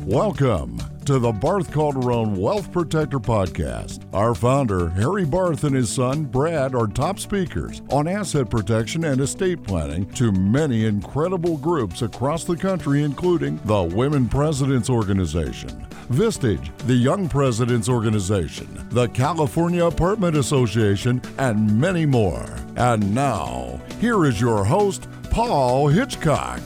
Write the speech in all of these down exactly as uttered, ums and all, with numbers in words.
Welcome to the Barth Calderon Wealth Protector Podcast. Our founder, Harry Barth, and his son, Brad, are top speakers on asset protection and estate planning to many incredible groups across the country, including the Women Presidents Organization, Vistage, the Young Presidents Organization, the California Apartment Association, and many more. And now, here is your host, Paul Hitchcock.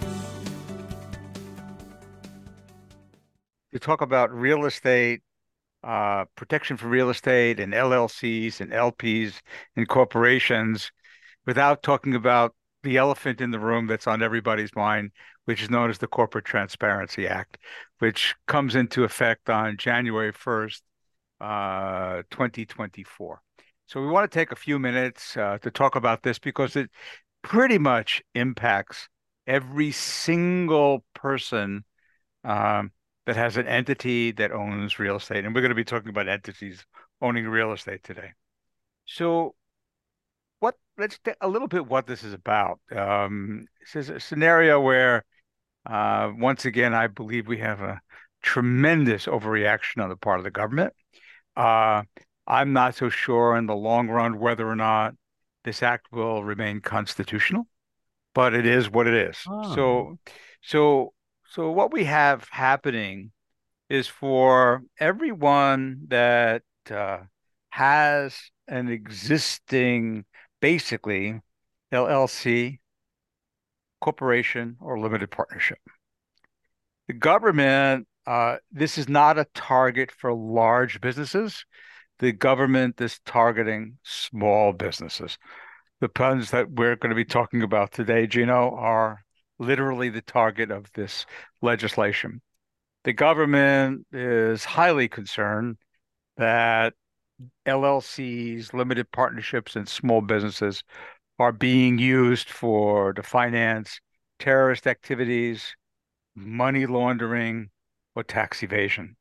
To talk about real estate, uh, protection for real estate and L L Cs and L Ps and corporations without talking about the elephant in the room that's on everybody's mind, which is known as the Corporate Transparency Act, which comes into effect on January first, uh, twenty twenty-four. So we want to take a few minutes uh, to talk about this because it pretty much impacts every single person um, that has an entity that owns real estate. And we're going to be talking about entities owning real estate today. So what, let's take a little bit what this is about. Um, this is a scenario where, uh, once again, I believe we have a tremendous overreaction on the part of the government. Uh, I'm not so sure in the long run whether or not this act will remain constitutional, but it is what it is. Oh. So, so, so what we have happening is for everyone that uh, has an existing, basically, L L C, corporation, or limited partnership. The government, uh, this is not a target for large businesses. The government is targeting small businesses. The funds that we're going to be talking about today, Gino, are literally the target of this legislation. The government is highly concerned that L L Cs, limited partnerships, and small businesses are being used for to finance terrorist activities, money laundering, or tax evasion.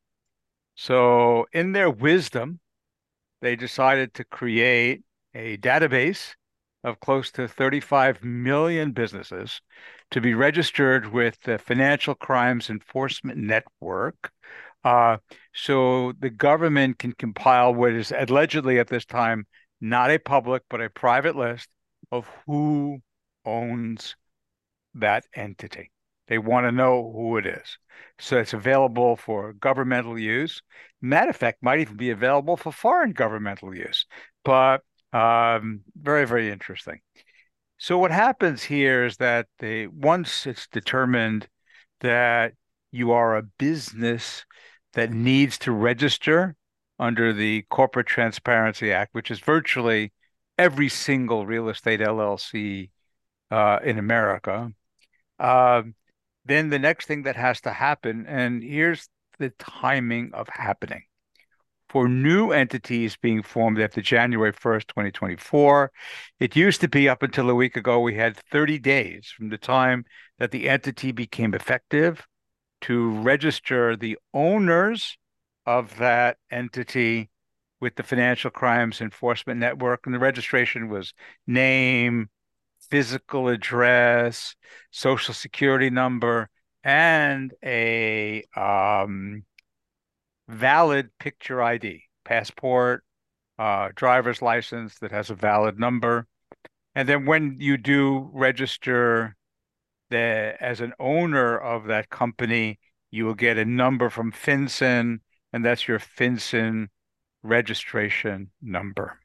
So in their wisdom, they decided to create a database of close to thirty-five million businesses to be registered with the Financial Crimes Enforcement Network. Uh, so the government can compile what is allegedly at this time not a public but a private list of who owns that entity. They want to know who it is. So it's available for governmental use. Matter of fact, might even be available for foreign governmental use. But um, very, very interesting. So what happens here is that they, once it's determined that you are a business that needs to register under the Corporate Transparency Act, which is virtually every single real estate L L C uh, in America, uh, then the next thing that has to happen, and here's the timing of happening. For new entities being formed after January first, twenty twenty-four, it used to be up until a week ago, we had thirty days from the time that the entity became effective to register the owners of that entity with the Financial Crimes Enforcement Network. And the registration was name, physical address, social security number, and a um, valid picture I D, passport, uh, driver's license that has a valid number. And then when you do register the, as an owner of that company, you will get a number from FinCEN, and that's your FinCEN registration number.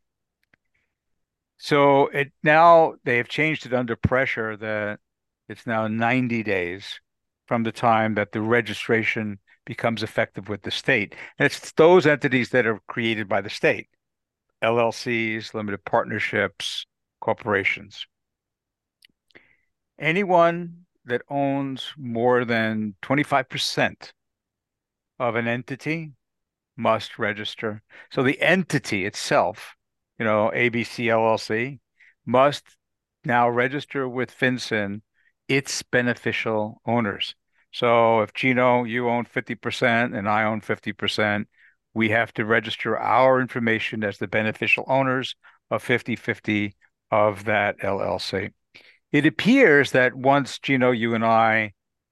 So it now they have changed it under pressure that it's now ninety days from the time that the registration becomes effective with the state. And it's those entities that are created by the state, L L Cs, limited partnerships, corporations. Anyone that owns more than twenty-five percent of an entity must register. So the entity itself, you know, A B C L L C, must now register with FinCEN its beneficial owners. So if Gino, you own fifty percent and I own fifty percent, we have to register our information as the beneficial owners of fifty fifty of that L L C. It appears that once, Gino, you and I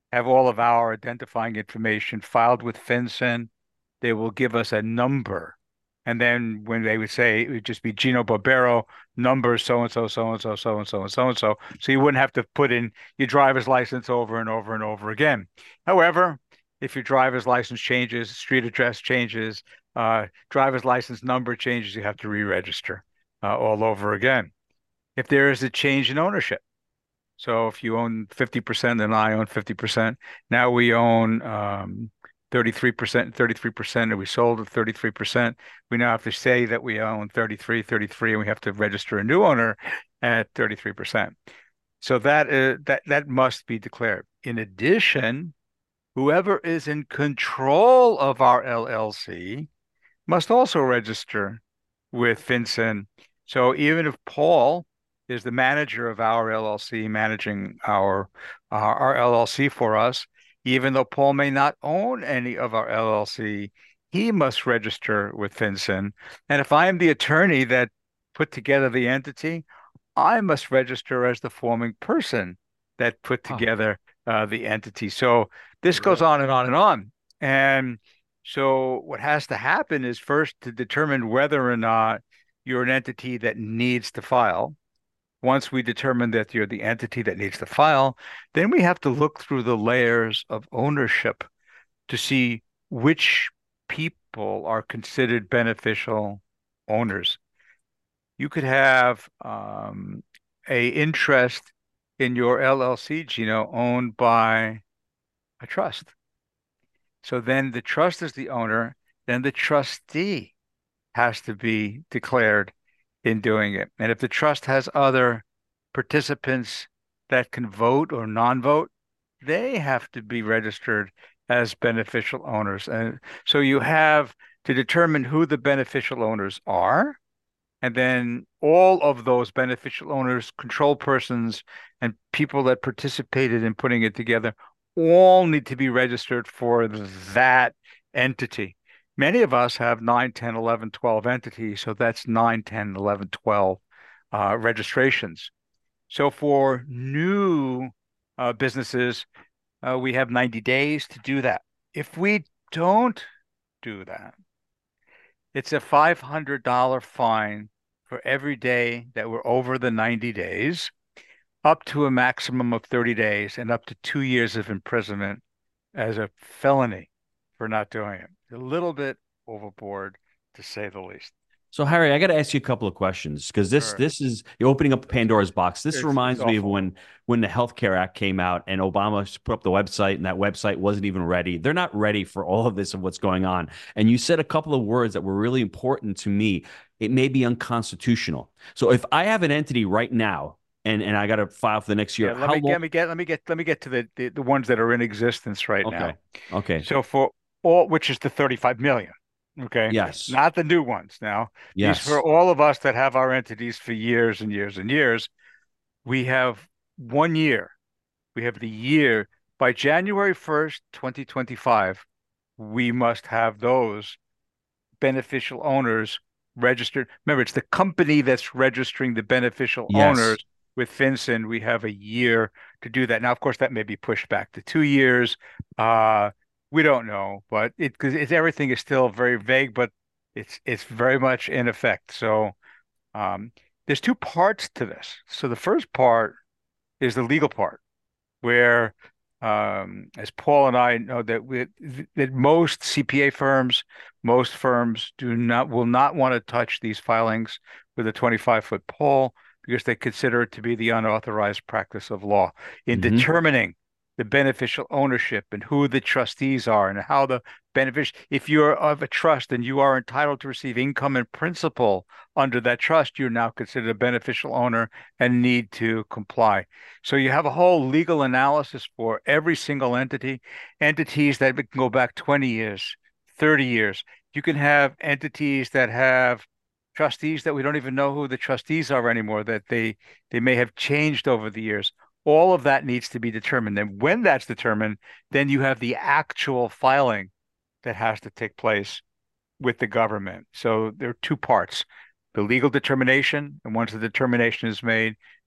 have all of our identifying information filed with FinCEN. They will give us a number. And then when they would say it would just be Gino Barbero, number so and so, so and so, so and so, and so and so. So you wouldn't have to put in your driver's license over and over and over again. However, if your driver's license changes, street address changes, uh, driver's license number changes, you have to re-register uh, all over again. If there is a change in ownership, so if you own fifty percent and I own fifty percent, now we own um, thirty-three percent, thirty-three percent, and we sold at thirty-three percent. We now have to say that we own thirty-three, thirty-three, and we have to register a new owner at thirty-three percent. So that is, that that must be declared. In addition, whoever is in control of our L L C must also register with FinCEN. So even if Paul is the manager of our L L C, managing our uh, our L L C for us, even though Paul may not own any of our L L C, he must register with FinCEN. And if I am the attorney that put together the entity, I must register as the forming person that put Oh, together uh, the entity. So this goes really? on and on and on. And so what has to happen is first to determine whether or not you're an entity that needs to file. Once we determine that you're the entity that needs to file, then we have to look through the layers of ownership to see which people are considered beneficial owners. You could have um, a interest in your L L C, Gino, owned by a trust. So then the trust is the owner, then the trustee has to be declared in doing it. And if the trust has other participants that can vote or non-vote, they have to be registered as beneficial owners. And so you have to determine who the beneficial owners are, and then all of those beneficial owners, control persons, and people that participated in putting it together all need to be registered for that entity. Many of us have nine, ten, eleven, twelve entities, so that's nine, ten, eleven, twelve uh, registrations. So for new uh, businesses, uh, we have ninety days to do that. If we don't do that, it's a five hundred dollars fine for every day that we're over the ninety days, up to a maximum of thirty days and up to two years of imprisonment as a felony for not doing it. A little bit overboard, to say the least. So Harry, I got to ask you a couple of questions because this Sure. this is you're opening up Pandora's box. This It's it's reminds me of awful. when when the Healthcare Act came out and Obama put up the website and that website wasn't even ready. They're not ready for all of this and what's going on. And you said a couple of words that were really important to me. It may be unconstitutional. So if I have an entity right now and and I got to file for the next Yeah, year, let how me long? get me get let me get let me get to the, the the ones that are in existence right Okay. now. Okay. So for all, which is the thirty-five million, okay, Yes. not the new ones now. These for Yes. all of us that have our entities for years and years and years. We have one year. We have the year by January first, twenty twenty-five. We must have those beneficial owners registered. Remember, it's the company that's registering the beneficial Yes. owners with FinCEN. We have a year to do that. Now, of course, that may be pushed back to two years. Uh, we don't know, but it because it's everything is still very vague, but it's it's very much in effect. So um, there's two parts to this. So the first part is the legal part, where, um, as Paul and I know that we, that most C P A firms, most firms do not will not want to touch these filings with a twenty-five foot pole because they consider it to be the unauthorized practice of law. In Hmm. determining the beneficial ownership and who the trustees are and how the beneficial, if you're of a trust and you are entitled to receive income and principal under that trust, you're now considered a beneficial owner and need to comply. So you have a whole legal analysis for every single entity, entities that can go back twenty years, thirty years. You can have entities that have trustees that we don't even know who the trustees are anymore, that they they may have changed over the years. All of that needs to be determined. And when that's determined, then you have the actual filing that has to take place with the government. So there are two parts, the legal determination, and once the determination is made,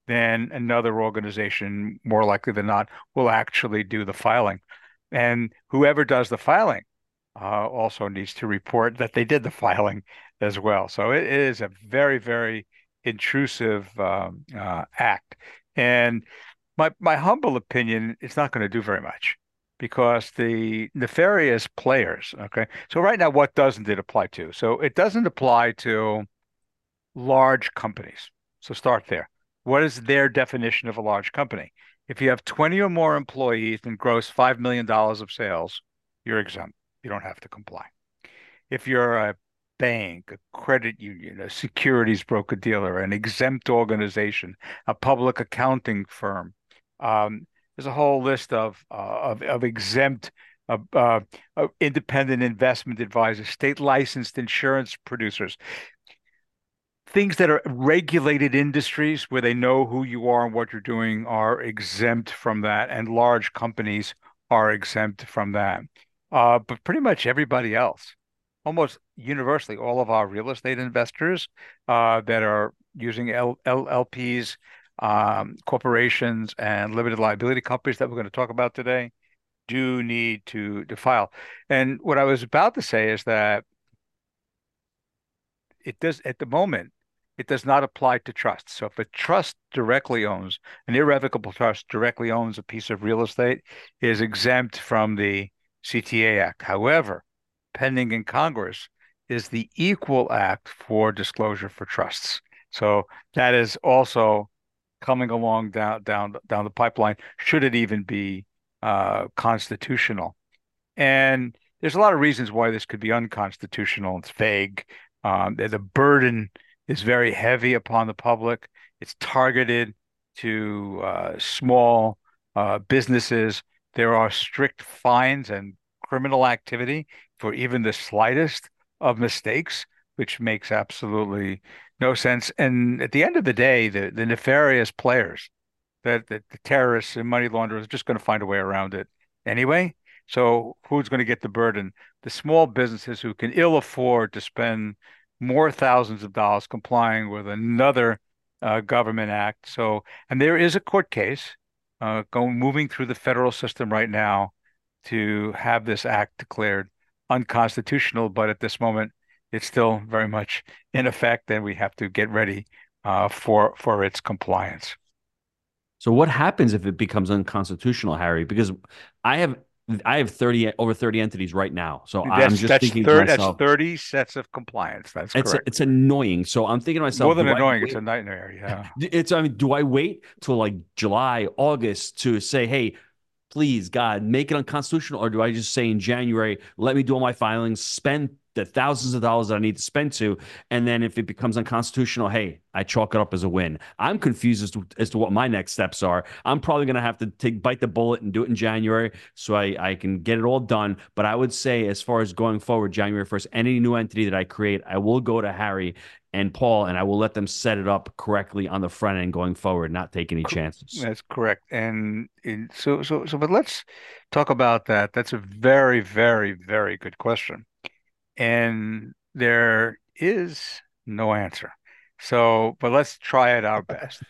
then another organization, more likely than not, will actually do the filing. And whoever does the filing uh, also needs to report that they did the filing as well. So it is a very, very intrusive um, uh, act. And my my humble opinion, it's not going to do very much because the nefarious players, okay. So right now, what doesn't it apply to? So it doesn't apply to large companies. So start there. What is their definition of a large company? If you have twenty or more employees and gross five million dollars of sales, you're exempt. You don't have to comply. If you're a bank, a credit union, a securities broker dealer, an exempt organization, a public accounting firm, um, there's a whole list of uh, of, of exempt uh, uh, uh, independent investment advisors, state licensed insurance producers, things that are regulated industries where they know who you are and what you're doing are exempt from that, and large companies are exempt from that. Uh, but pretty much everybody else, almost universally, all of our real estate investors uh, that are using L LLPs, um, corporations, and limited liability companies that we're going to talk about today do need to to file. And what I was about to say is that it does at the moment, it does not apply to trusts. So if a trust directly owns, an irrevocable trust directly owns a piece of real estate, it is exempt from the C T A Act. However, pending in Congress is the Equal Act for disclosure for trusts. So that is also coming along down down down the pipeline, should it even be uh, constitutional. And there's a lot of reasons why this could be unconstitutional. It's vague. Um, the the burden is very heavy upon the public. It's targeted to uh, small uh, businesses. There are strict fines and criminal activity for even the slightest of mistakes, which makes absolutely no sense. And at the end of the day, the, the nefarious players, that, that the terrorists and money launderers are just going to find a way around it anyway. So who's going to get the burden? The small businesses who can ill afford to spend more thousands of dollars complying with another uh, government act. So, and there is a court case uh, going moving through the federal system right now to have this act declared unconstitutional. But at this moment, it's still very much in effect, and we have to get ready uh, for for its compliance. So what happens if it becomes unconstitutional, Harry? Because I have I have thirty over thirty entities right now. So That's I'm just that's thinking to thir that's myself, thirty sets of compliance. That's it's correct. it's annoying. So I'm thinking to myself, More than do I annoying, it's a wait? nightmare. Yeah. It's I mean, do I wait till like July, August to say, hey, please, God, make it unconstitutional? Or do I just say in January, let me do all my filings, spend the thousands of dollars that I need to spend to, and then if it becomes unconstitutional, hey, I chalk it up as a win. I'm confused as to, as to what my next steps are. I'm probably going to have to take bite the bullet and do it in January so I, I can get it all done. But I would say, as far as going forward, January first, any new entity that I create, I will go to Harry and Paul, and I will let them set it up correctly on the front end going forward, not take any chances. That's correct. And in, so, so, so, but let's talk about that. That's a very, very, very good question. And there is no answer. So, but let's try it our best.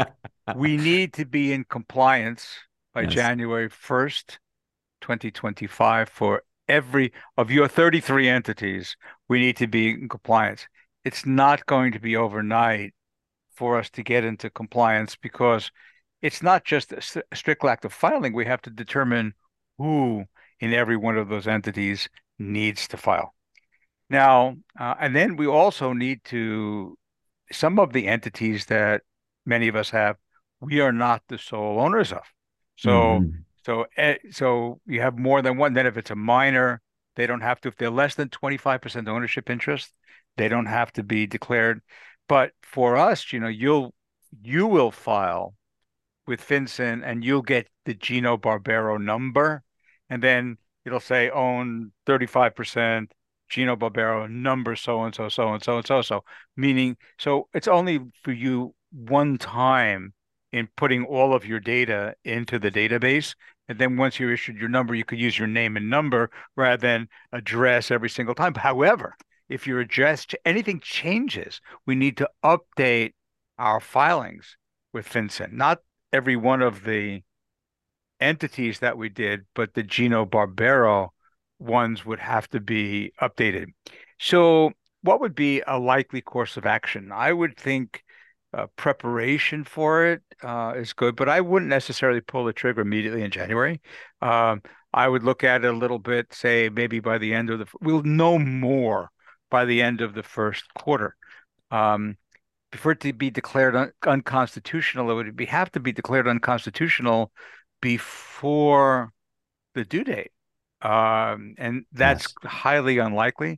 We need to be in compliance by Yes. January first, twenty twenty-five for every of your thirty-three entities. We need to be in compliance. It's not going to be overnight for us to get into compliance because it's not just a, a strict act of filing. We have to determine who in every one of those entities needs to file. Now, uh, and then we also need to, some of the entities that many of us have, we are not the sole owners of. So, Mhm. so, eh, so you have more than one. Then if it's a minor, they don't have to, if they're less than twenty-five percent ownership interest, they don't have to be declared. But for us, you know, you'll, you will file with FinCEN and you'll get the Gino Barbero number. And then it'll say own thirty-five percent, Gino Barbero number so and so, so and so and so. So meaning, so it's only for you one time in putting all of your data into the database. And then once you issued your number, you could use your name and number rather than address every single time. However, if your address, anything changes, we need to update our filings with FinCEN. Not every one of the entities that we did, but the Gino Barbero ones would have to be updated. So, what would be a likely course of action? I would think uh, preparation for it uh, is good, but I wouldn't necessarily pull the trigger immediately in January. Um, I would look at it a little bit, say maybe by the end of the, we'll know more by the end of the first quarter. Um, for it to be declared un unconstitutional, it would be have to be declared unconstitutional before the due date. Um, and that's Yes. highly unlikely.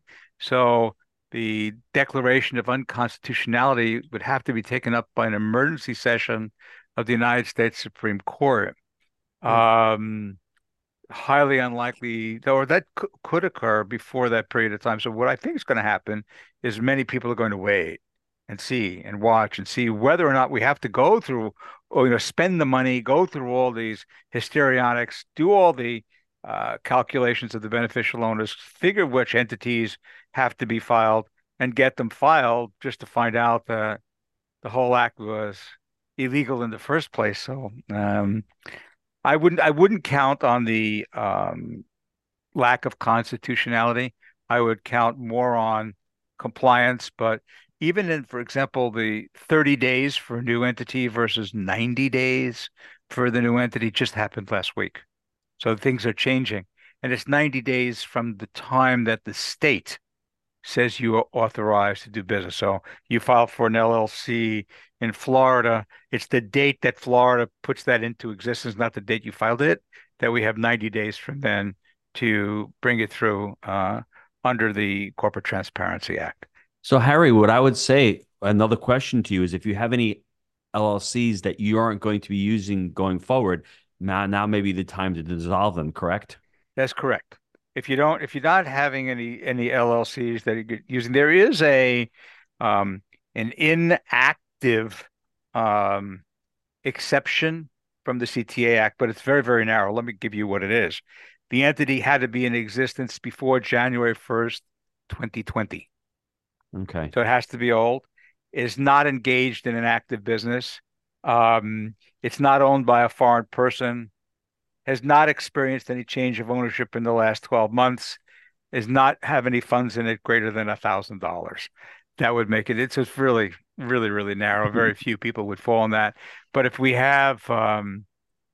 So the declaration of unconstitutionality would have to be taken up by an emergency session of the United States Supreme Court. Hmm. Um, highly unlikely, or that could, could occur before that period of time. So what I think is going to happen is many people are going to wait and see and watch and see whether or not we have to go through or, you know, spend the money, go through all these histrionics, do all the uh, calculations of the beneficial owners, figure which entities have to be filed and get them filed just to find out that the whole act was illegal in the first place. So, um, I wouldn't I wouldn't count on the um, lack of constitutionality. I would count more on compliance. But even in, for example, the thirty days for a new entity versus ninety days for the new entity just happened last week. So things are changing. And it's ninety days from the time that the state says you are authorized to do business. So you file for an L L C in Florida. It's the date that Florida puts that into existence, not the date you filed it, that we have ninety days from then to bring it through uh, under the Corporate Transparency Act. So, Harry, what I would say, another question to you is if you have any L L Cs that you aren't going to be using going forward, now, now may be the time to dissolve them, correct? That's correct. If you don't, if you're not having any any L L Cs that you're using, there is a um, an inactive um, exception from the C T A Act, but it's very, very narrow. Let me give you what it is. The entity had to be in existence before January first, twenty twenty. Okay. So it has to be old. It is not engaged in an active business. Um, it's not owned by a foreign person, has not experienced any change of ownership in the last twelve months, does not have any funds in it greater than a thousand dollars. That would make it, it's just really, really, really narrow. Very few people would fall in that. But if we have um,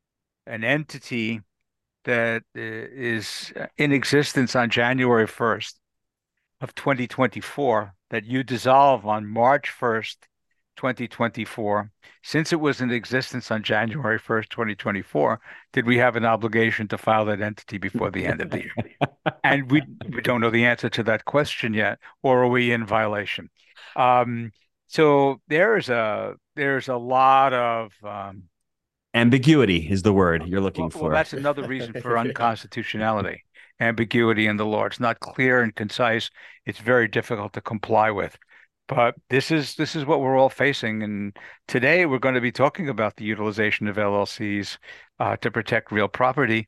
an entity that uh, is in existence on January first of twenty twenty-four, that you dissolve on March first, twenty twenty-four, since it was in existence on January first, twenty twenty-four, did we have an obligation to file that entity before the end of the year? And we we don't know the answer to that question yet, or are we in violation? Um, so there's a there's a lot of um, Ambiguity is the word you're looking well, well, for. that's another reason for unconstitutionality. Ambiguity in the law. It's not clear and concise. It's very difficult to comply with. But this is this is what we're all facing. And today we're going to be talking about the utilization of L L Cs uh, to protect real property.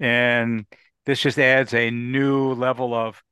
And this just adds a new level of,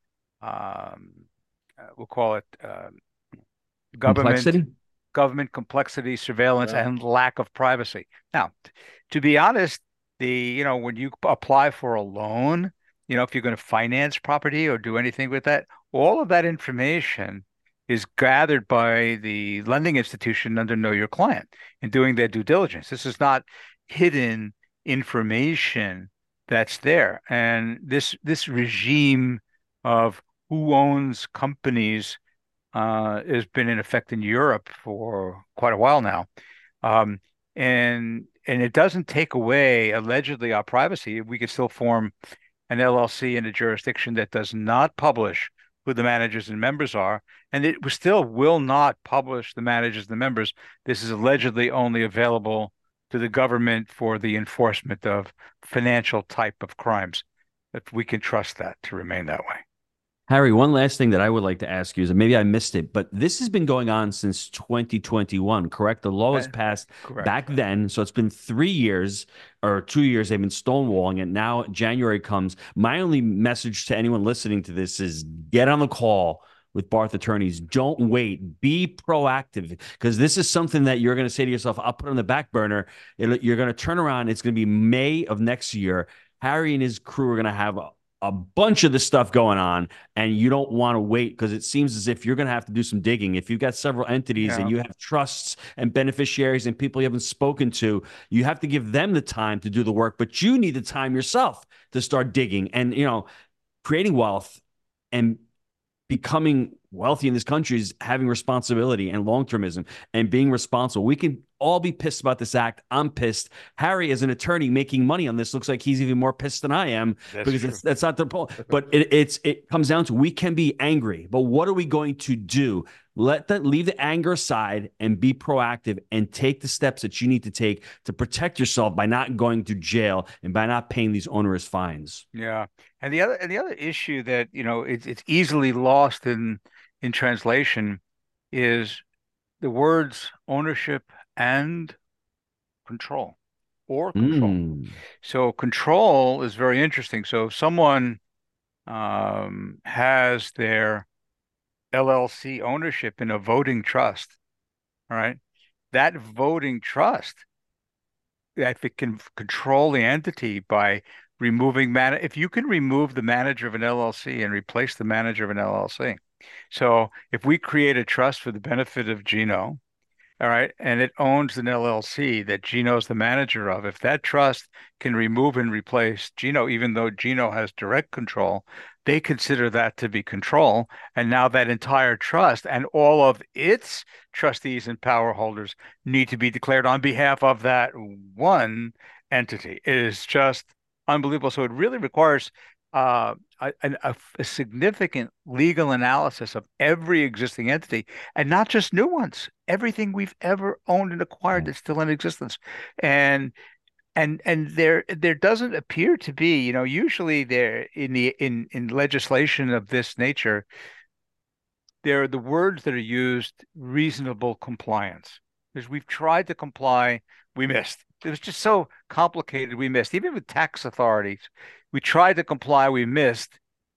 um, uh, we'll call it uh, government Complexity? government complexity, surveillance, Yeah. and lack of privacy. Now, t- to be honest, the you know when you apply for a loan, you know if you're going to finance property or do anything with that, all of that information is gathered by the lending institution under Know Your Client in doing their due diligence. This is not hidden information that's there, and this this regime of who owns companies uh, has been in effect in Europe for quite a while now. Um, and and it doesn't take away allegedly our privacy. We could still form an L L C in a jurisdiction that does not publish who the managers and members are, and it still will not publish the managers and the members. This is allegedly only available to the government for the enforcement of financial type of crimes. If we can trust that to remain that way. Harry, one last thing that I would like to ask you is, and maybe I missed it, but this has been going on since twenty twenty-one, correct? The law was Uh, passed Correct. back then, so it's been three years or two years they've been stonewalling it. Now January comes. My only message to anyone listening to this is get on the call with Barth Attorneys. Don't wait. Be proactive, because this is something that you're going to say to yourself, I'll put on the back burner. It, you're going to turn around. It's going to be May of next year. Harry and his crew are going to have a, a bunch of this stuff going on, and you don't want to wait, because it seems as if you're going to have to do some digging. If you've got several entities Yeah. and you have trusts and beneficiaries and people you haven't spoken to, you have to give them the time to do the work, but you need the time yourself to start digging. And, you know, creating wealth and becoming wealthy in this country is having responsibility and long-termism and being responsible. We can all be pissed about this act. I'm pissed. Harry, as an attorney making money on this, looks like he's even more pissed than I am. That's because true. it's, that's not the point. But it, it's it comes down to, we can be angry, but what are we going to do? Let that leave the anger aside and be proactive and take the steps that you need to take to protect yourself by not going to jail and by not paying these onerous fines. Yeah. And the other and the other issue that, you know, it's it's easily lost in in translation is the words ownership and control, or control. Mm. So control is very interesting. So if someone um, has their L L C ownership in a voting trust, all right, that voting trust, if it can f- control the entity by removing man, if you can remove the manager of an L L C and replace the manager of an L L C. So if we create a trust for the benefit of Gino, all right, and it owns an L L C that Gino's the manager of, if that trust can remove and replace Gino, even though Gino has direct control, they consider that to be control. And now that entire trust and all of its trustees and power holders need to be declared on behalf of that one entity. It is just unbelievable. So it really requires uh, a, a, a significant legal analysis of every existing entity, and not just new ones, everything we've ever owned and acquired that's still in existence. And and and there there doesn't appear to be, you know, usually there in the in in legislation of this nature, there are the words that are used: reasonable compliance. Because we've tried to comply, we missed. It was just so complicated, we missed. Even with tax authorities, we tried to comply, we missed.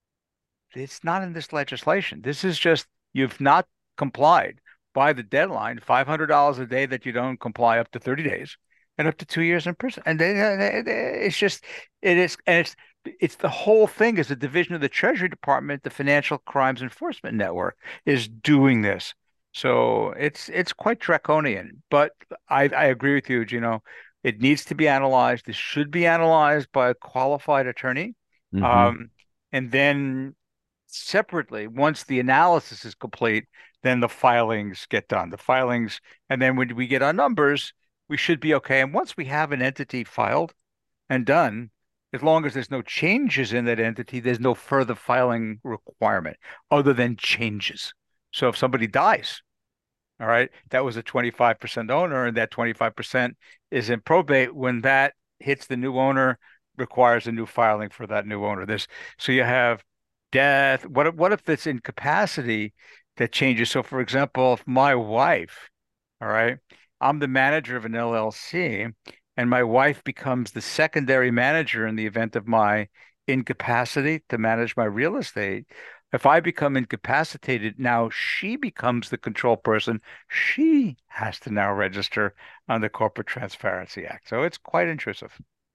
It's not in this legislation. This is just, you've not complied by the deadline, five hundred dollars a day that you don't comply, up to thirty days, and up to two years in prison. And they, they, they- it's just, it is, and it's, it's the whole thing is a division of the Treasury Department. The Financial Crimes Enforcement Network is doing this. So it's, it's quite draconian, but I, I agree with you, Gino. It needs to be analyzed. This should be analyzed by a qualified attorney. Mm-hmm. Um, and then separately, once the analysis is complete, then the filings get done. The filings, and then when we get our numbers, we should be okay. And once we have an entity filed and done, as long as there's no changes in that entity, there's no further filing requirement other than changes. So if somebody dies, all right, that was a twenty-five percent owner, and that twenty-five percent is in probate. When that hits the new owner, requires a new filing for that new owner. This, so you have death. What if, what if it's incapacity that changes? So, for example, if my wife, all right, I'm the manager of an L L C, and my wife becomes the secondary manager in the event of my incapacity to manage my real estate. If I become incapacitated, now she becomes the control person. She has to now register on the Corporate Transparency Act. So it's quite intrusive.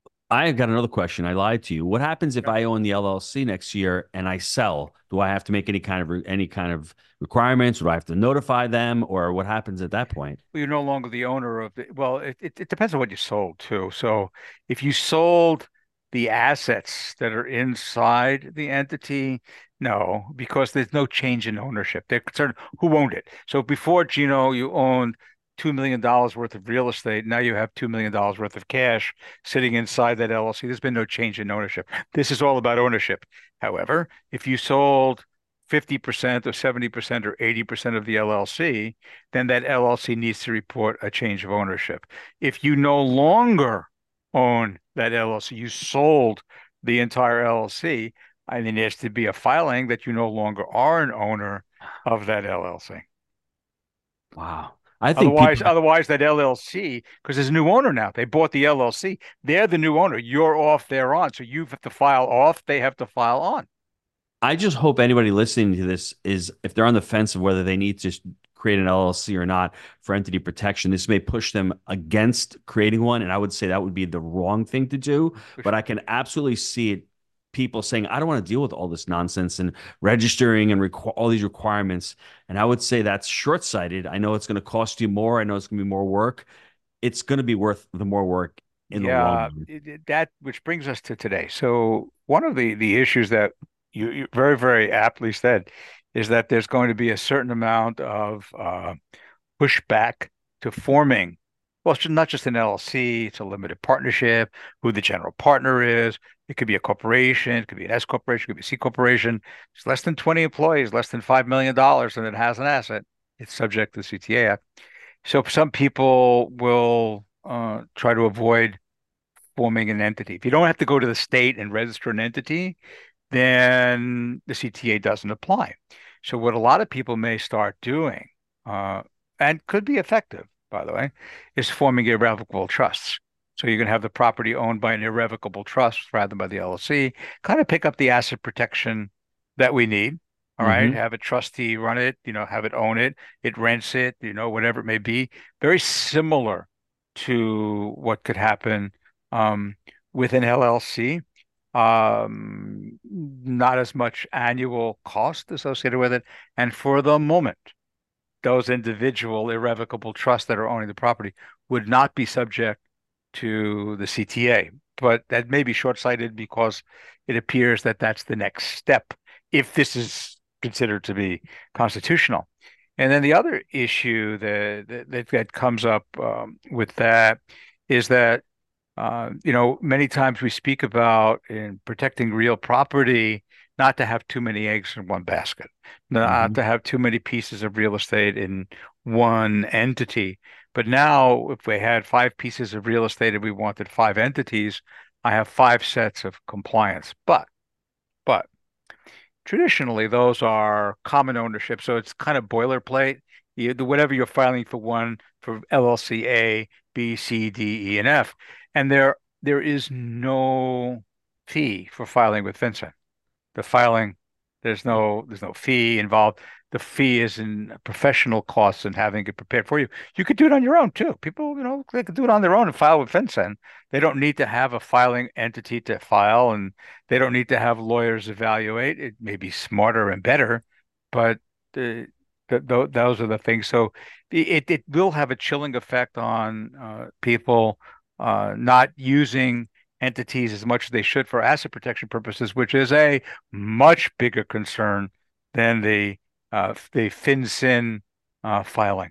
I got another question. I lied to you. What happens if Yeah. I own the L L C next year and I sell? Do I have to make any kind of re- any kind of requirements? Do I have to notify them, or what happens at that point? Well, you're no longer the owner of the, well, it, it, it depends on what you sold too. So if you sold the assets that are inside the entity, no, because there's no change in ownership. They're concerned who owned it. So before, Gino, you owned two million dollars worth of real estate. Now you have two million dollars worth of cash sitting inside that L L C. There's been no change in ownership. This is all about ownership. However, if you sold fifty percent or seventy percent or eighty percent of the L L C, then that L L C needs to report a change of ownership. If you no longer own that L L C, you sold the entire L L C, and then there has to be a filing that you no longer are an owner of that L L C. Wow. I think Otherwise, people. otherwise that L L C, because there's a new owner now. They bought the L L C. They're the new owner. You're off, they're on. So you have to file off, they have to file on. I just hope anybody listening to this is, if they're on the fence of whether they need to create an L L C or not for entity protection, this may push them against creating one. And I would say that would be the wrong thing to do. But I can absolutely see it, people saying, I don't want to deal with all this nonsense and registering and requ- all these requirements. And I would say that's short sighted. I know it's going to cost you more. I know it's going to be more work. It's going to be worth the more work in the long Yeah, run. it- it- that which brings us to today. So one of the the issues that you, you very, very aptly said is that there's going to be a certain amount of uh, pushback to forming, well, it's not just an L L C, it's a limited partnership, who the general partner is. It could be a corporation, it could be an S corporation, it could be a C corporation. It's less than twenty employees, less than five million dollars, and it has an asset. It's subject to the C T A Act. So some people will uh, try to avoid forming an entity. If you don't have to go to the state and register an entity, then the C T A doesn't apply. So what a lot of people may start doing, uh, and could be effective, by the way, is forming irrevocable trusts. So you can have the property owned by an irrevocable trust rather than by the L L C, kind of pick up the asset protection that we need. All right. Hmm. Have a trustee run it, you know, have it own it, it rents it, you know, whatever it may be. Very similar to what could happen um, with an L L C. Um, not as much annual cost associated with it. And for the moment, those individual irrevocable trusts that are owning the property would not be subject to the C T A. But that may be short-sighted because it appears that that's the next step if this is considered to be constitutional. And then the other issue that that, that comes up um, with that is that uh, you know, many times we speak about in protecting real property, not to have too many eggs in one basket, not Hmm. to have too many pieces of real estate in one entity. But now, if we had five pieces of real estate and we wanted five entities, I have five sets of compliance. But, but traditionally, those are common ownership, so it's kind of boilerplate. You, whatever you're filing for one for L L C A, B, C, D, E, and F, and there there is no fee for filing with FinCEN. The filing, there's no there's no fee involved. The fee is in professional costs and having it prepared for you. You could do it on your own too. People, you know, they could do it on their own and file with FinCEN. They don't need to have a filing entity to file, and they don't need to have lawyers evaluate. It may be smarter and better, but the, the, th those are the things. So it it will have a chilling effect on uh, people uh, not using entities as much as they should for asset protection purposes, which is a much bigger concern than the uh, the FinCEN uh, filing.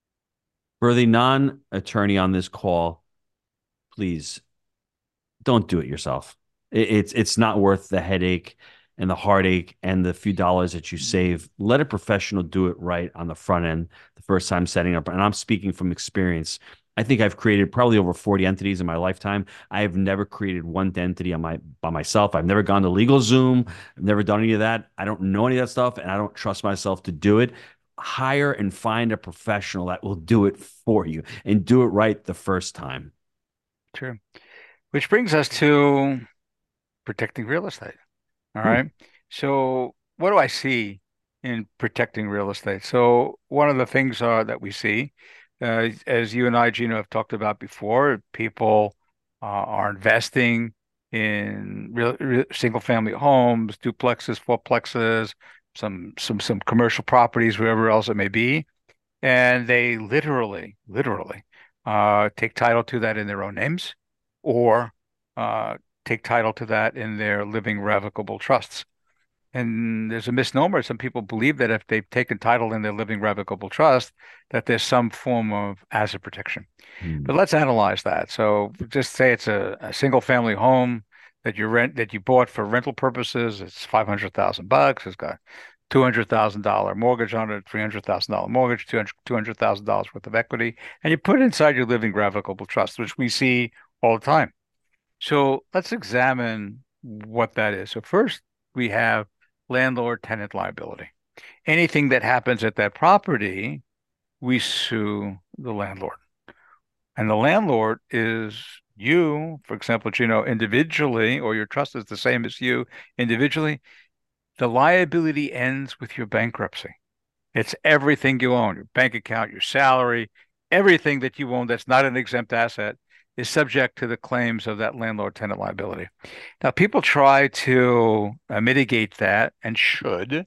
For the non-attorney on this call, please don't do it yourself. It, it's it's not worth the headache and the heartache and the few dollars that you save. Let a professional do it right on the front end the first time setting up. And I'm speaking from experience. I think I've created probably over forty entities in my lifetime. I have never created one entity on my by myself. I've never gone to LegalZoom. I've never done any of that. I don't know any of that stuff, and I don't trust myself to do it. Hire and find a professional that will do it for you and do it right the first time. True. Which brings us to protecting real estate. All Hmm. right. So what do I see in protecting real estate? So one of the things are that we see, uh, as you and I, Gino, have talked about before, people uh, are investing in real, real single family homes, duplexes, fourplexes, some some some commercial properties, wherever else it may be, and they literally, literally uh, take title to that in their own names, or uh, take title to that in their living revocable trusts. And there's a misnomer. Some people believe that if they've taken title in their living revocable trust, that there's some form of asset protection. Hmm. But let's analyze that. So just say it's a, a single family home that you rent that you bought for rental purposes. It's five hundred thousand bucks. It's got two hundred thousand dollar mortgage on it, three hundred thousand dollar mortgage, two hundred two hundred thousand dollars worth of equity, and you put it inside your living revocable trust, which we see all the time. So let's examine what that is. So first, we have landlord tenant liability. Anything that happens at that property, we sue the landlord. And the landlord is you, for example, Gino, individually, or your trust is the same as you individually. the liability ends with your bankruptcy. It's everything you own, your bank account, your salary, everything that you own that's not an exempt asset is subject to the claims of that landlord-tenant liability. Now, people try to uh, mitigate that and should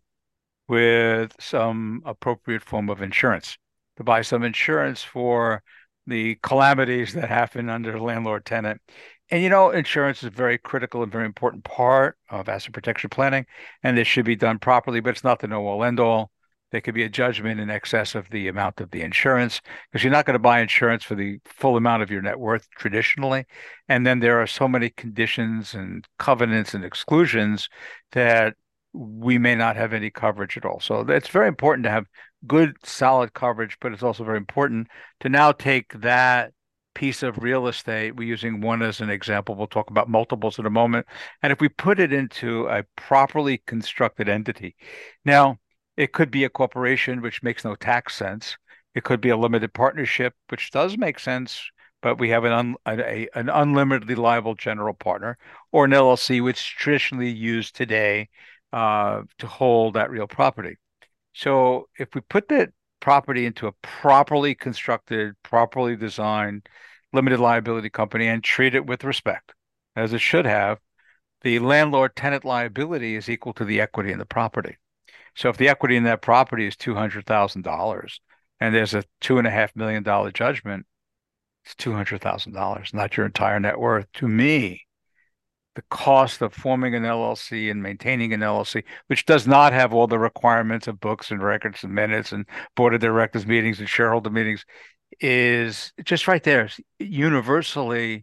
with some appropriate form of insurance, to buy some insurance for the calamities that happen under landlord-tenant. And you know, insurance is a very critical and very important part of asset protection planning, and this should be done properly, but it's not the know-all end-all. There could be a judgment in excess of the amount of the insurance because you're not going to buy insurance for the full amount of your net worth traditionally. And then there are so many conditions and covenants and exclusions that we may not have any coverage at all. So it's very important to have good, solid coverage, but it's also very important to now take that piece of real estate. We're using one as an example. We'll talk about multiples in a moment. And if we put it into a properly constructed entity, now it could be a corporation, which makes no tax sense. It could be a limited partnership, which does make sense, but we have an, un, a, an unlimitedly liable general partner, or an L L C, which is traditionally used today uh, to hold that real property. So if we put that property into a properly constructed, properly designed limited liability company and treat it with respect, as it should have, the landlord-tenant liability is equal to the equity in the property. So if the equity in that property is two hundred thousand dollars and there's a two and a half million dollar judgment, it's two hundred thousand dollars, not your entire net worth. To me, the cost of forming an L L C and maintaining an L L C, which does not have all the requirements of books and records and minutes and board of directors meetings and shareholder meetings, is just right there. It's universally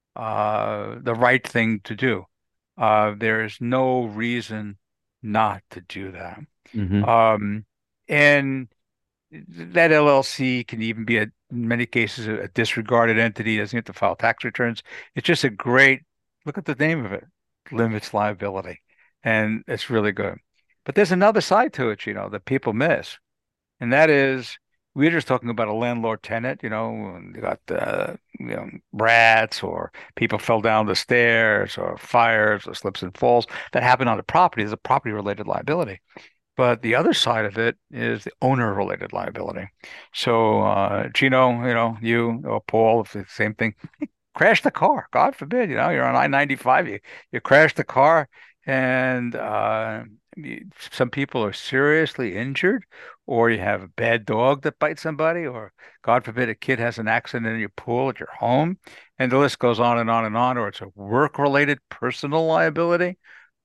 uh, the right thing to do. Uh, there is no reason not to do that. Mm-hmm. Um, and that L L C can even be, a, in many cases, a, a disregarded entity, doesn't have to file tax returns. It's just a great, look at the name of it, limits liability. And it's really good. But there's another side to it, you know, that people miss. And that is, we're just talking about a landlord tenant, you know, you got uh, you know, rats or people fell down the stairs or fires or slips and falls that happen on the property. There's a property related liability. But the other side of it is the owner related liability. So, uh, Gino, you know, you or Paul, if the same thing, crash the car. God forbid, you know, you're on I ninety-five, you, you crash the car and uh, you, some people are seriously injured, or you have a bad dog that bites somebody, or God forbid, a kid has an accident in your pool at your home, and the list goes on and on and on, or it's a work-related personal liability.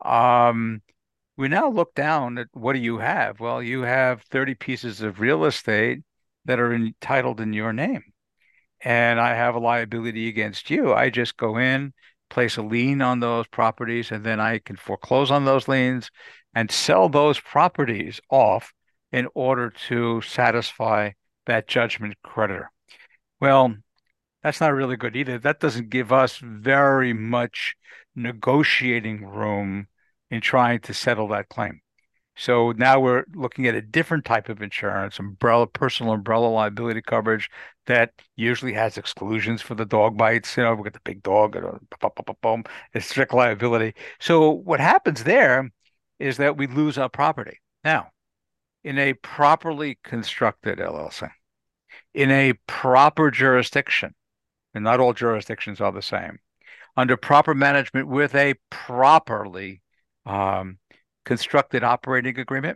Um, we now look down at what do you have? Well, you have thirty pieces of real estate that are entitled in your name. And I have a liability against you. I just go in, place a lien on those properties, and then I can foreclose on those liens and sell those properties off in order to satisfy that judgment creditor. Well, that's not really good either. That doesn't give us very much negotiating room in trying to settle that claim. So now we're looking at a different type of insurance, umbrella, personal umbrella liability coverage that usually has exclusions for the dog bites. You know, we got the big dog, and boom, it's strict liability. So what happens there is that we lose our property. Now, in a properly constructed L L C, in a proper jurisdiction, and not all jurisdictions are the same, under proper management with a properly um, constructed operating agreement,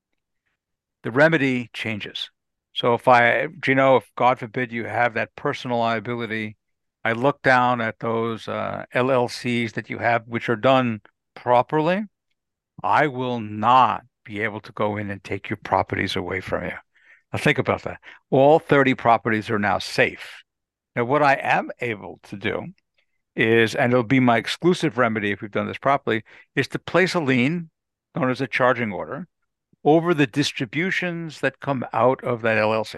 the remedy changes. So if I, do you know, if God forbid you have that personal liability, I look down at those uh, L L Cs that you have, which are done properly, I will not be able to go in and take your properties away from you. Now think about that. All thirty properties are now safe. Now, what I am able to do is, and it'll be my exclusive remedy if we've done this properly, is to place a lien, known as a charging order, over the distributions that come out of that L L C.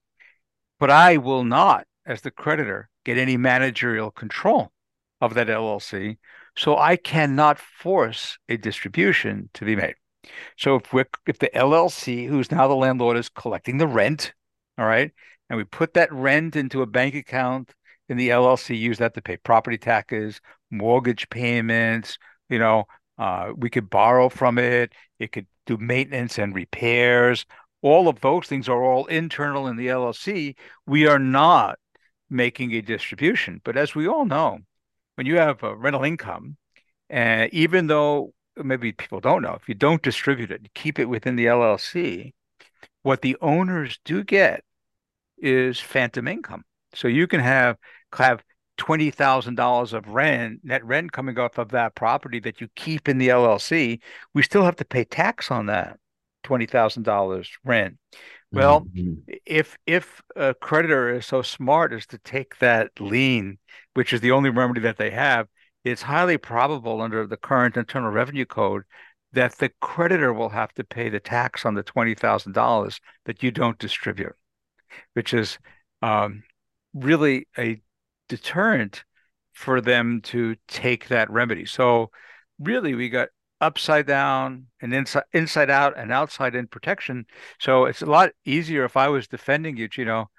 But I will not, as the creditor, get any managerial control of that L L C, so I cannot force a distribution to be made. So if we if the L L C, who's now the landlord, is collecting the rent, all right, and we put that rent into a bank account in the L L C, use that to pay property taxes, mortgage payments, you know, Uh, we could borrow from it. It could do maintenance and repairs. All of those things are all internal in the L L C. We are not making a distribution. But as we all know, when you have a rental income, and even though maybe people don't know, if you don't distribute it, you keep it within the L L C, what the owners do get is phantom income. So you can have have twenty thousand dollars of rent, net rent coming off of that property that you keep in the L L C. We still have to pay tax on that twenty thousand dollars rent. Well, Mhm. if if a creditor is so smart as to take that lien, which is the only remedy that they have, it's highly probable under the current Internal Revenue Code that the creditor will have to pay the tax on the twenty thousand dollars that you don't distribute, which is um, really a deterrent for them to take that remedy. So really, we got upside down and inside inside out and outside in protection. So it's a lot easier if I was defending you, you know,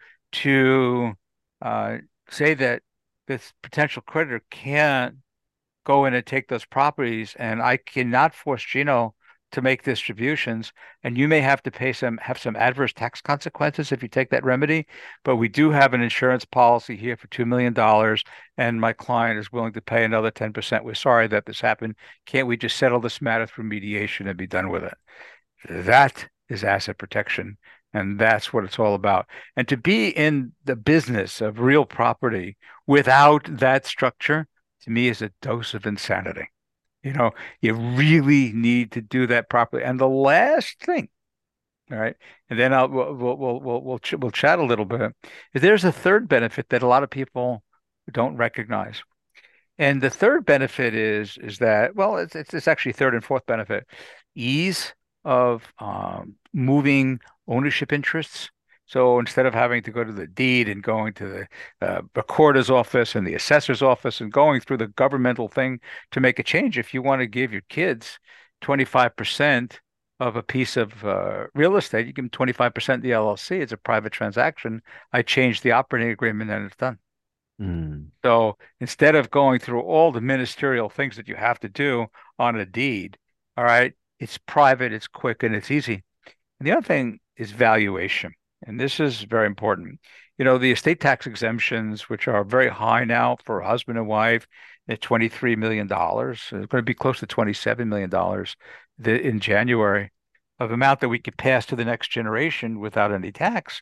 to uh, say that this potential creditor can't go in and take those properties, and I cannot force Gino to make distributions, and you may have to pay some have some adverse tax consequences if you take that remedy. But we do have an insurance policy here for two million dollars, and my client is willing to pay another ten percent. We're sorry that this happened. Can't we just settle this matter through mediation and be done with it? That is asset protection. And that's what it's all about. And to be in the business of real property without that structure, to me, is a dose of insanity. You know, you really need to do that properly. And the last thing, all right, and then I'll we'll we'll we'll we'll we'll, ch we'll chat a little bit. Is there's a third benefit that a lot of people don't recognize. And the third benefit is is that, well, it's it's, it's actually third and fourth benefit. Ease of um, moving ownership interests. So instead of having to go to the deed and going to the uh, recorder's office and the assessor's office and going through the governmental thing to make a change, if you want to give your kids twenty-five percent of a piece of uh, real estate, you give them twenty-five percent of the L L C. It's a private transaction. I change the operating agreement and it's done. Mm. So instead of going through all the ministerial things that you have to do on a deed, all right, it's private, it's quick, and it's easy. And the other thing is valuation. And this is very important. You know, the estate tax exemptions, which are very high now for husband and wife, at twenty-three million dollars. It's going to be close to twenty-seven million dollars in January of amount that we could pass to the next generation without any tax.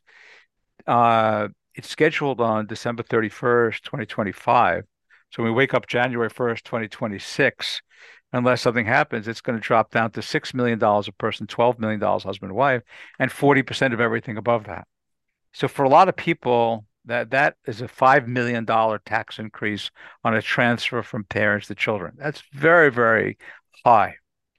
Uh, it's scheduled on December thirty-first, twenty twenty-five. So when we wake up January first, twenty twenty-six, unless something happens, it's going to drop down to six million dollars a person, twelve million dollars husband and wife, and forty percent of everything above that. So for a lot of people, that that is a five million dollars tax increase on a transfer from parents to children. That's very, very high.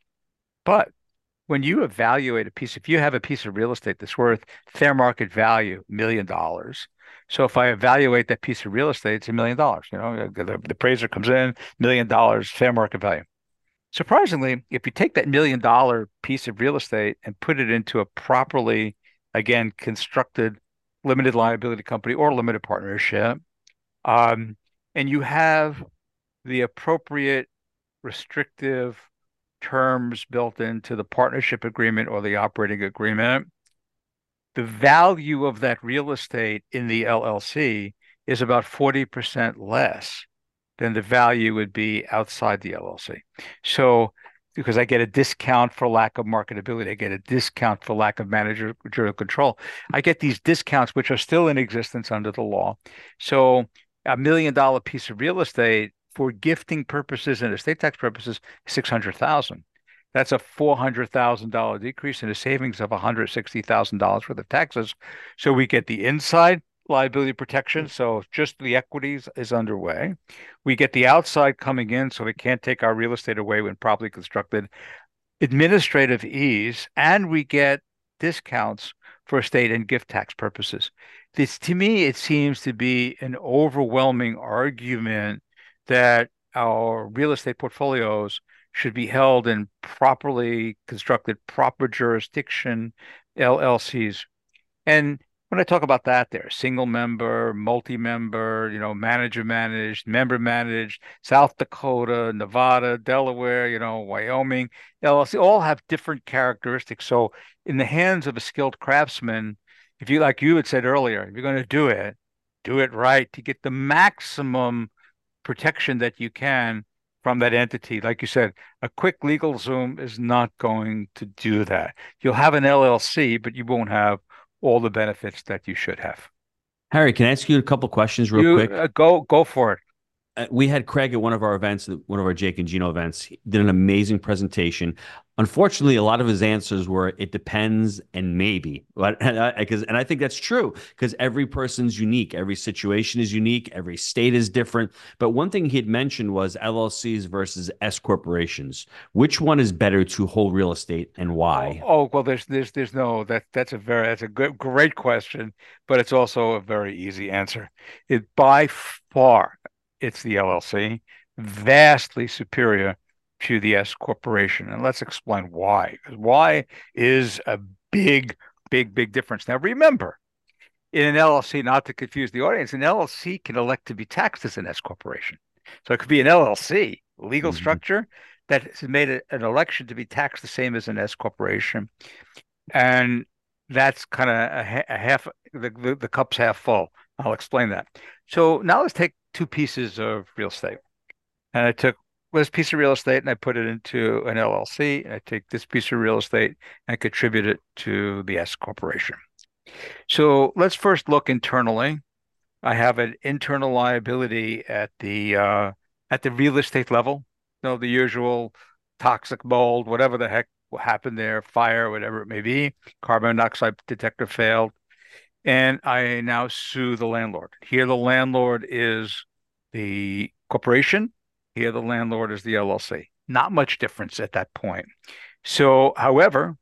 But when you evaluate a piece, if you have a piece of real estate that's worth fair market value, million dollars. So if I evaluate that piece of real estate, it's a million dollars. You know, the, the appraiser comes in, million dollars, fair market value. Surprisingly, if you take that million dollar piece of real estate and put it into a properly, again, constructed limited liability company or limited partnership, um, and you have the appropriate restrictive terms built into the partnership agreement or the operating agreement, the value of that real estate in the L L C is about forty percent less than the value would be outside the L L C. So, because I get a discount for lack of marketability, I get a discount for lack of managerial control. I get these discounts, which are still in existence under the law. So, a million dollar piece of real estate for gifting purposes and estate tax purposes, six hundred thousand. That's a four hundred thousand dollars decrease in a savings of one hundred sixty thousand dollars worth of taxes. So we get the inside liability protection. So just the equities is underway. We get the outside coming in, so they can't take our real estate away when properly constructed. Administrative ease, and we get discounts for estate and gift tax purposes. This, to me, it seems to be an overwhelming argument that our real estate portfolios should be held in properly constructed, proper jurisdiction L L Cs. And when I talk about that, they're single member, multi-member, you know, manager managed, member managed, South Dakota, Nevada, Delaware, you know, Wyoming, L L C, all have different characteristics. So in the hands of a skilled craftsman, if you, like you had said earlier, if you're going to do it, do it right to get the maximum protection that you can from that entity. Like you said, a quick legal Zoom is not going to do that. You'll have an L L C, but you won't have all the benefits that you should have. Harry, can I ask you a couple questions real You quick? uh, go go for it. Uh, we had Craig at one of our events, one of our Jake and Gino events. He did an amazing presentation. Unfortunately, a lot of his answers were "it depends" and "maybe." But and I, and I think that's true because every person's unique, every situation is unique, every state is different. But one thing he had mentioned was L L Cs versus S corporations. Which one is better to hold real estate and why? Oh, oh well, there's there's there's no that that's a very that's a good great question, but it's also a very easy answer. It by far it's the L L C, vastly superior to the S corporation, and let's explain why. Because why is a big, big, big difference. Now remember, in an L L C, not to confuse the audience, an L L C can elect to be taxed as an S corporation. So it could be an L L C, legal Mhm. structure, that has made a, an election to be taxed the same as an S corporation. And that's kind of a, a half, the, the, the cup's half full. I'll explain that. So now let's take two pieces of real estate. And I took this piece of real estate and I put it into an L L C. And I take this piece of real estate and contribute it to the S corporation. So let's first look internally. I have an internal liability at the uh, at the real estate level. You know, the usual toxic mold, whatever the heck happened there, fire, whatever it may be, carbon monoxide detector failed, and I now sue the landlord. Here, the landlord is the corporation. Here, the landlord is the L L C. Not much difference at that point. So, however,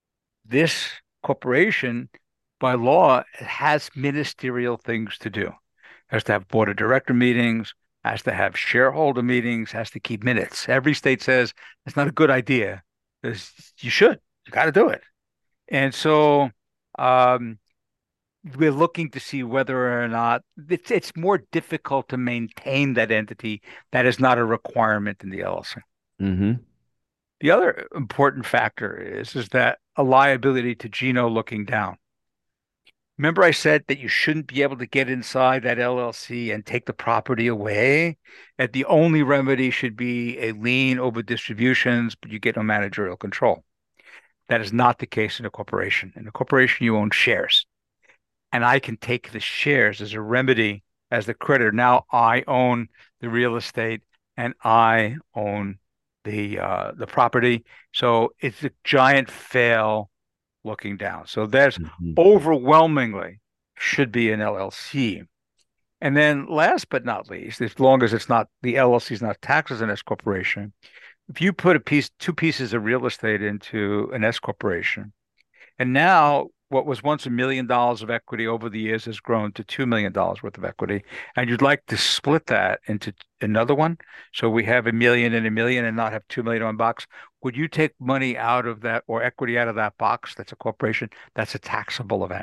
this corporation, by law, has ministerial things to do. Has to have board of director meetings, has to have shareholder meetings, has to keep minutes. Every state says it's not a good idea. It's, you should. You got to do it. And so um, we're looking to see whether or not it's it's more difficult to maintain that entity. That is not a requirement in the L L C. Mm-hmm. The other important factor is is that a liability to Gino looking down. Remember I said that you shouldn't be able to get inside that L L C and take the property away? That the only remedy should be a lien over distributions, but you get no managerial control. That is not the case in a corporation. In a corporation, you own shares. And I can take the shares as a remedy as the creditor. Now I own the real estate and I own the uh, the property. So it's a giant fail looking down. So there's Mm-hmm. overwhelmingly should be an L L C. And then last but not least, as long as it's not the L L C is not taxed as an S corporation, if you put a piece, two pieces of real estate into an S corporation, and now what was once a million dollars of equity over the years has grown to two million dollars worth of equity, and you'd like to split that into another one, so we have a million and a million and not have two million in one box. Would you take money out of that or equity out of that box? That's a corporation. That's a taxable event.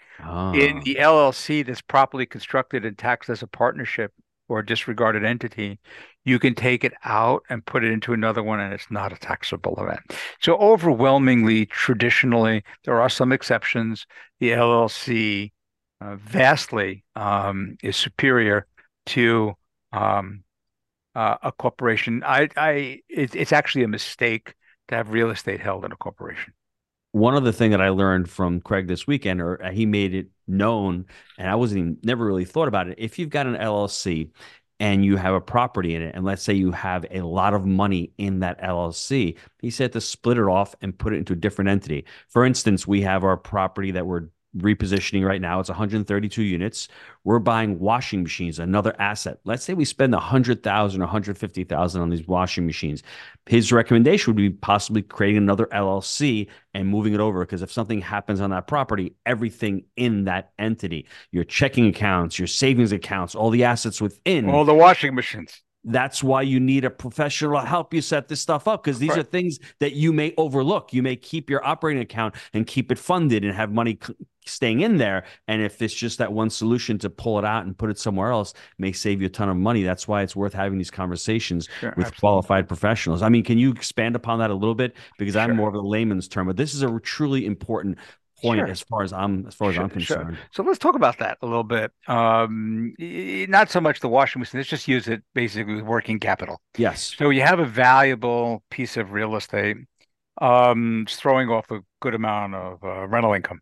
In Ah. the L L C that's properly constructed and taxed as a partnership or a disregarded entity, you can take it out and put it into another one, and it's not a taxable event. So overwhelmingly, traditionally, there are some exceptions. The L L C uh, vastly um, is superior to um, uh, a corporation. I, I, it, it's actually a mistake to have real estate held in a corporation. One other thing that I learned from Craig this weekend, or he made it known, and I wasn't even never really thought about it. If you've got an L L C and you have a property in it, and let's say you have a lot of money in that L L C, he said to split it off and put it into a different entity. For instance, we have our property that we're repositioning right now. It's one hundred thirty-two units. We're buying washing machines, another asset. Let's say we spend one hundred thousand or one hundred fifty thousand on these washing machines. His recommendation would be possibly creating another L L C and moving it over, because if something happens on that property, everything in that entity, your checking accounts, your savings accounts, all the assets within. All the washing machines. That's why you need a professional to help you set this stuff up, because these Right. are things that you may overlook. You may keep your operating account and keep it funded and have money staying in there. And if it's just that one solution to pull it out and put it somewhere else, may save you a ton of money. That's why it's worth having these conversations Sure, with absolutely. qualified professionals. I mean, can you expand upon that a little bit? Because I'm Sure. more of a layman's term, but this is a truly important point Sure. as far as I'm as far as Sure, I'm sure. concerned. So let's talk about that a little bit. Um, y- not so much the washing machine. Let's just use it basically with working capital. Yes. So you have a valuable piece of real estate, um, it's throwing off a good amount of uh, rental income,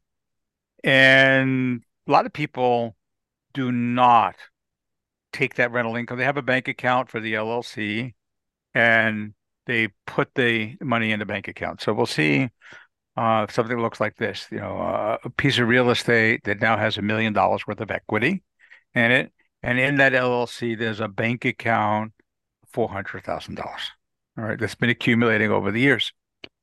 and a lot of people do not take that rental income. They have a bank account for the L L C, and they put the money in the bank account. So we'll see uh, something that looks like this, you know, uh, a piece of real estate that now has a million dollars worth of equity in it. And in that L L C, there's a bank account, four hundred thousand dollars. All right, that's been accumulating over the years.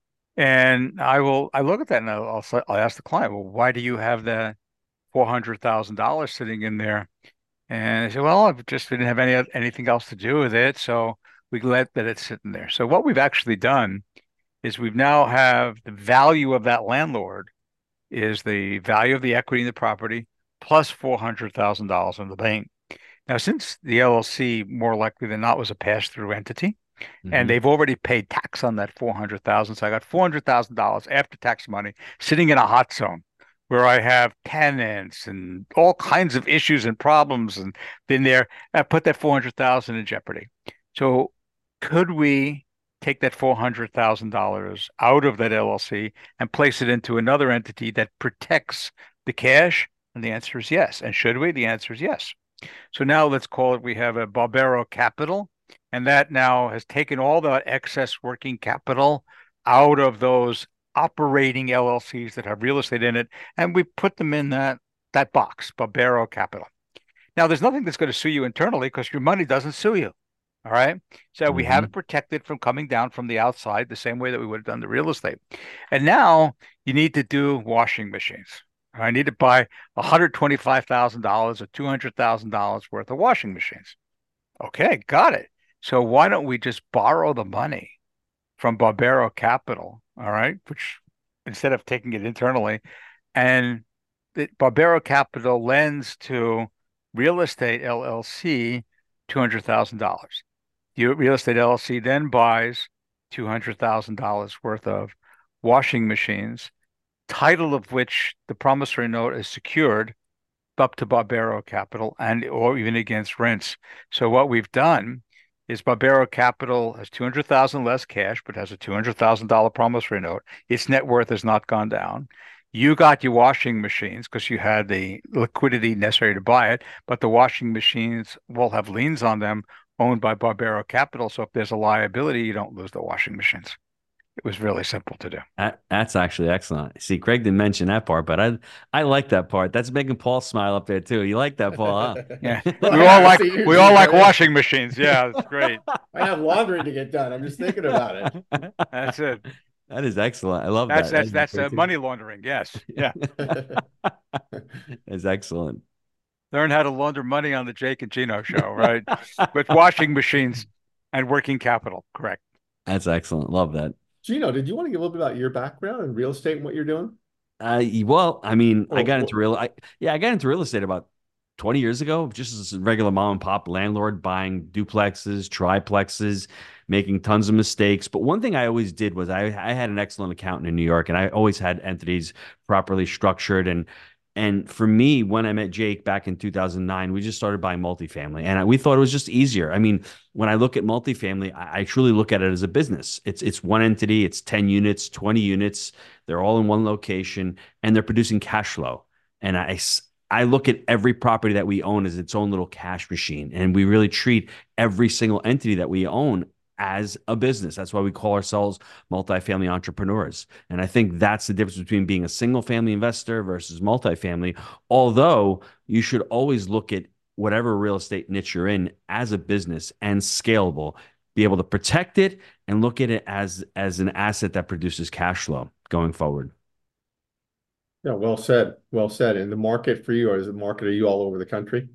And I will, I look at that and I'll, I'll, say- I'll ask the client, well, why do you have that four hundred thousand dollars sitting in there? And I said, well, I just didn't have any anything else to do with it, so we let that it sit in there. So what we've actually done is we've now have the value of that landlord is the value of the equity in the property plus four hundred thousand dollars in the bank. Now, since the L L C more likely than not was a pass-through entity, and Mhm. they've already paid tax on that four hundred thousand dollars, so I got four hundred thousand dollars after tax money sitting in a hot zone where I have tenants and all kinds of issues and problems, and then there I put that four hundred thousand dollars in jeopardy. So could we take that four hundred thousand dollars out of that L L C and place it into another entity that protects the cash? And the answer is yes. And should we? The answer is yes. So now let's call it, we have a Barbero Capital, and that now has taken all that excess working capital out of those operating L L Cs that have real estate in it, and we put them in that that box, Barbero Capital. Now, there's nothing that's going to sue you internally because your money doesn't sue you. All right. So we have it Mhm. protected from coming down from the outside the same way that we would have done the real estate. And now you need to do washing machines. I need to buy one hundred twenty-five thousand dollars or two hundred thousand dollars worth of washing machines. Okay, got it. So why don't we just borrow the money from Barbero Capital, all right, which instead of taking it internally, and the Barbero Capital lends to Real Estate L L C two hundred thousand dollars. The Real Estate L L C then buys two hundred thousand dollars worth of washing machines, title of which the promissory note is secured up to Barbero Capital and or even against rents. So what we've done is Barbero Capital has two hundred thousand less cash, but has a two hundred thousand dollars promissory note. Its net worth has not gone down. You got your washing machines because you had the liquidity necessary to buy it, but the washing machines will have liens on them owned by Barbero Capital. So if there's a liability, you don't lose the washing machines. It was really simple to do. That, that's actually excellent. See, Craig didn't mention that part, but I I like that part. That's making Paul smile up there too. You like that, Paul, Yeah, huh? Well, we I all gotta like see you we do all it, like right? washing machines. Yeah, it's great. I have laundry to get done. I'm just thinking about That's it. That is excellent. I love That's that. that's That's that's uh, great money laundering. Yes. Yeah. it. That's excellent. Learn how to launder money on the Jake and Gino show, right? With washing machines and working capital. Correct. That's excellent. Love that. Gino, did you want to give a little bit about your background in real estate and what you're doing? Uh, well, I mean, I Or, got or into real, I yeah, I got into real estate about twenty years ago, just as a regular mom and pop landlord, buying duplexes, triplexes, making tons of mistakes. But one thing I always did was I I had an excellent accountant in New York, and I always had entities properly structured. And and for me, when I met Jake back in two thousand nine, we just started buying multifamily, and I, we thought it was just easier. I mean, when I look at multifamily, I, I truly look at it as a business. It's it's one entity, it's ten units, twenty units. They're all in one location, and they're producing cash flow. And I, I look at every property that we own as its own little cash machine. And we really treat every single entity that we own as a business. That's why we call ourselves multifamily entrepreneurs. And I think that's the difference between being a single family investor versus multifamily. Although you should always look at whatever real estate niche you're in as a business and scalable, be able to protect it and look at it as, as an asset that produces cash flow going forward. Yeah, well said. Well said. And the market for you, or is the market, are you all over the country?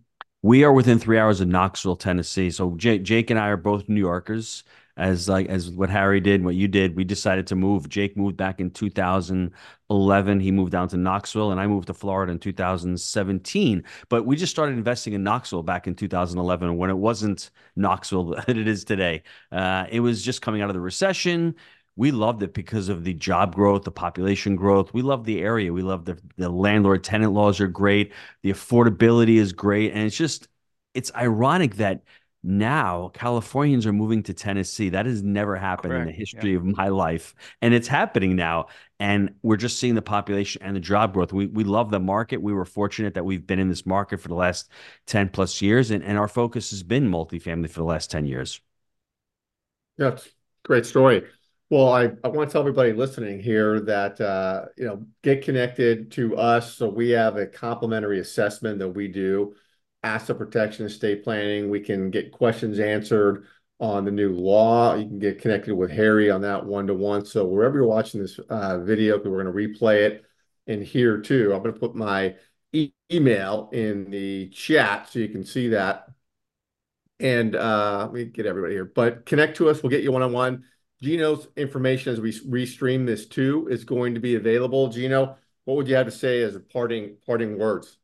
We are within three hours of Knoxville, Tennessee. So Jake, Jake and I are both New Yorkers, as like as what Harry did, what you did. We decided to move. Jake moved back in two thousand eleven. He moved down to Knoxville, and I moved to Florida in two thousand seventeen. But we just started investing in Knoxville back in two thousand eleven when it wasn't Knoxville that it is today. Uh, it was just coming out of the recession. We loved it because of the job growth, the population growth. We love the area. We love the the landlord tenant laws are great. The affordability is great. And it's just, it's ironic that now Californians are moving to Tennessee. That has never happened Correct. in the history yeah. of my life. And it's happening now. And we're just seeing the population and the job growth. We we love the market. We were fortunate that we've been in this market for the last ten plus years. And, and our focus has been multifamily for the last ten years. Yeah, it's a great story. Well, I, I want to tell everybody listening here that, uh, you know, get connected to us. So we have a complimentary assessment that we do, asset protection, estate planning. We can get questions answered on the new law. You can get connected with Harry on that one-to-one. So wherever you're watching this uh, video, because we're going to replay it in here too, I'm going to put my e email in the chat so you can see that. And uh, let me get everybody here. But connect to us. We'll get you one-on-one. Gino's information as we restream this too is going to be available. Gino, what would you have to say as a parting parting words?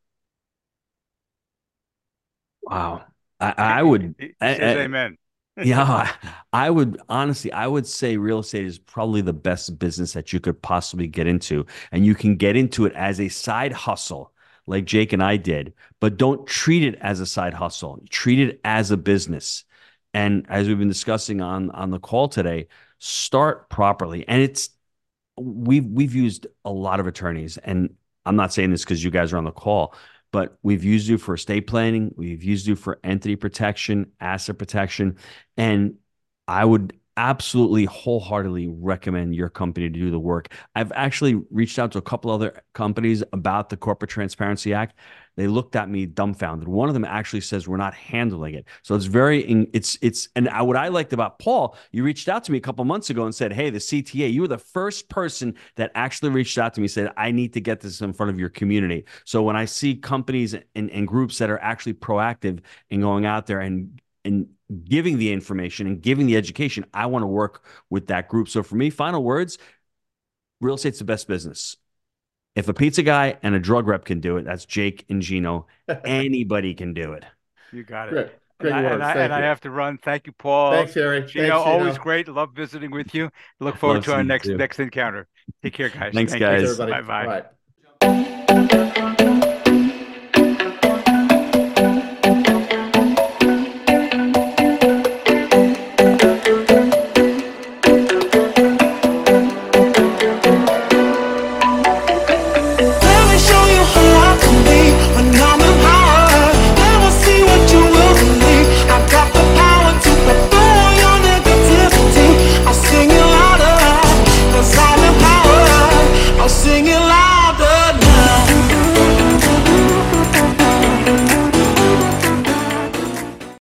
Wow, I, I would. He says I, amen. Yeah, I would honestly, I would say real estate is probably the best business that you could possibly get into, and you can get into it as a side hustle, like Jake and I did. But don't treat it as a side hustle. Treat it as a business. And as we've been discussing on on the call today, start properly. And it's we've we've used a lot of attorneys, and I'm not saying this because you guys are on the call, but we've used you for estate planning, we've used you for entity protection, asset protection, and I would absolutely wholeheartedly recommend your company to do the work. I've actually reached out to a couple other companies about the Corporate Transparency Act. They looked at me dumbfounded. One of them actually says we're not handling it. So it's very, it's, it's, and what I liked about Paul, you reached out to me a couple months ago and said, hey, the C T A, you were the first person that actually reached out to me and said, I need to get this in front of your community. So when I see companies and, and groups that are actually proactive in going out there and, and giving the information and giving the education, I want to work with that group. So for me, final words, real estate's the best business. If a pizza guy and a drug rep can do it, that's Jake and Gino. Anybody can do it. You got it. Great. Great and I, and, I, and I have to run. Thank you, Paul. Thanks, Harry. Gino, Thanks, always Gino. great. Love visiting with you. Look forward Love to our next too. next encounter. Take care, guys. Thanks, Thank guys. Bye-bye. Bye.